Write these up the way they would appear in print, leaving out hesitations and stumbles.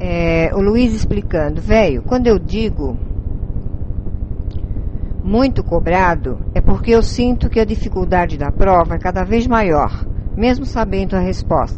O Luiz explicando, velho, quando eu digo muito cobrado, é porque eu sinto que a dificuldade da prova é cada vez maior, mesmo sabendo a resposta.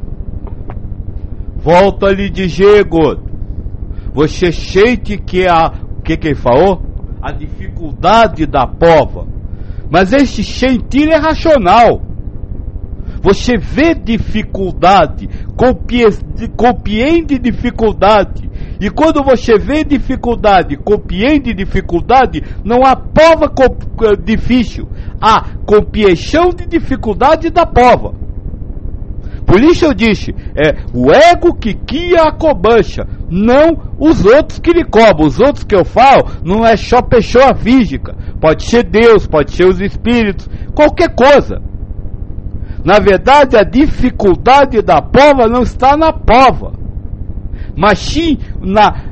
Volto a lhe dizer, Godo, você sente que o que ele falou? A dificuldade da prova, mas esse sentir é racional. Você vê dificuldade, compreende dificuldade. E quando você vê dificuldade, compreende dificuldade, não há prova difícil. Há compreensão de dificuldade da prova. Por isso eu disse, é o ego que cria a cobrança, não os outros que lhe cobram. Os outros que eu falo não é só pessoa física. Pode ser Deus, pode ser os espíritos, qualquer coisa. Na verdade, a dificuldade da prova não está na prova, mas sim na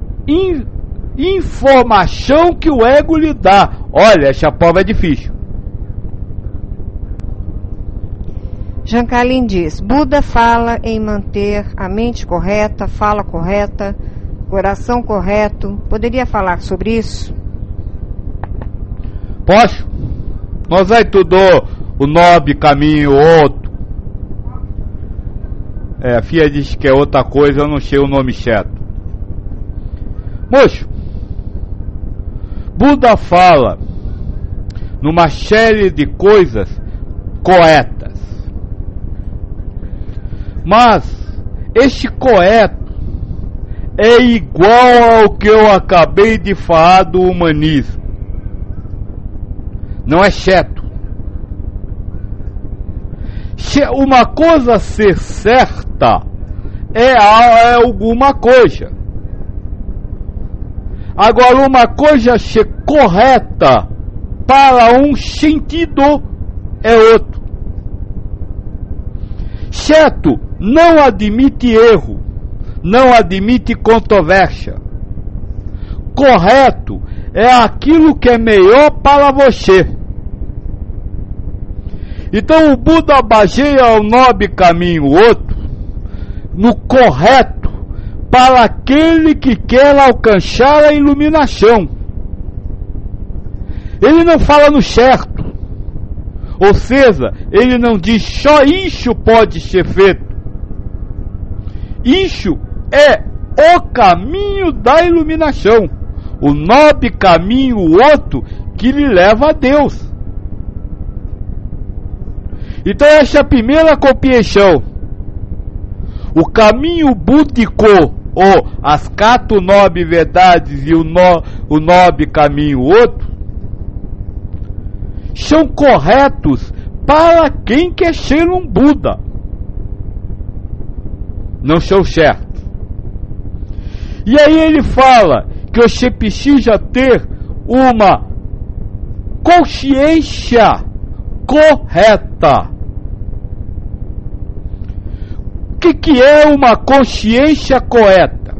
informação que o ego lhe dá. Olha, essa prova é difícil. Jean Carlin diz, Buda fala em manter a mente correta, fala correta, coração correto. Poderia falar sobre isso? Posso? Nós aí tudo o nobre caminho, outro. A filha diz que é outra coisa, eu não sei o nome certo. Moço, Buda fala numa série de coisas corretas. Mas este correto é igual ao que eu acabei de falar do humanismo. Não é certo. Uma coisa ser certa é alguma coisa. Agora, uma coisa ser correta para um sentido é outro. Certo não admite erro, não admite controvérsia. Correto é aquilo que é melhor para você. Então o Buda baseia o nobre caminho outro no correto para aquele que quer alcançar a iluminação. Ele não fala no certo, ou seja, ele não diz só isso pode ser feito. Isso é o caminho da iluminação, o nobre caminho outro que lhe leva a Deus. Então essa é a primeira compreensão. O caminho búdico, ou as 4 nobres verdades e o nobre caminho outro, são corretos para quem quer ser um Buda. Não são certos. E aí ele fala que você precisa ter uma consciência correta. O que é uma consciência correta?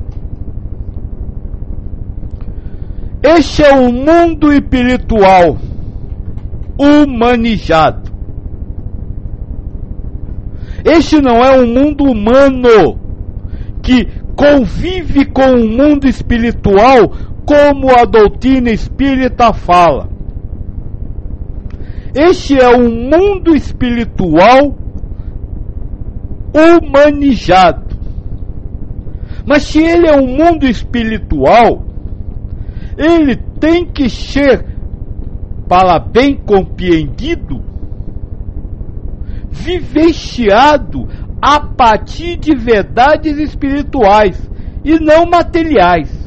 Este é um mundo espiritual humanizado. Este não é um mundo humano que convive com o mundo espiritual como a doutrina espírita fala. Este é um mundo espiritual humanizado. Mas se ele é um mundo espiritual, ele tem que ser, para bem compreendido, vivenciado a partir de verdades espirituais e não materiais.